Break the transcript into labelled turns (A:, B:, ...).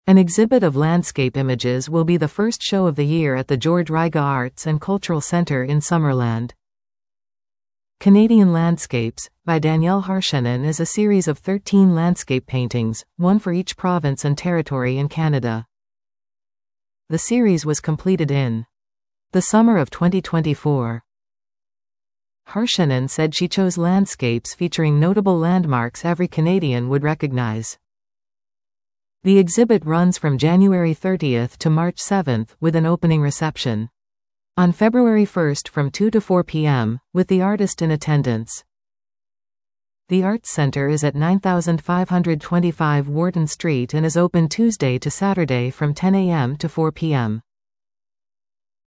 A: An exhibit of landscape images will be the first show of the year at the George Riga Arts and Cultural Centre in Summerland. Canadian Landscapes, by Danielle Harshanen, is a series of 13 landscape paintings, one for each province and territory in Canada. The series was completed in the summer of 2024. Harshanen said she chose landscapes featuring notable landmarks every Canadian would recognize. The exhibit runs from January 30th to March 7th, with an opening reception on February 1st from 2 to 4 p.m., with the artist in attendance. The Arts Centre is at 9525 Wharton Street and is open Tuesday to Saturday from 10 a.m. to 4 p.m.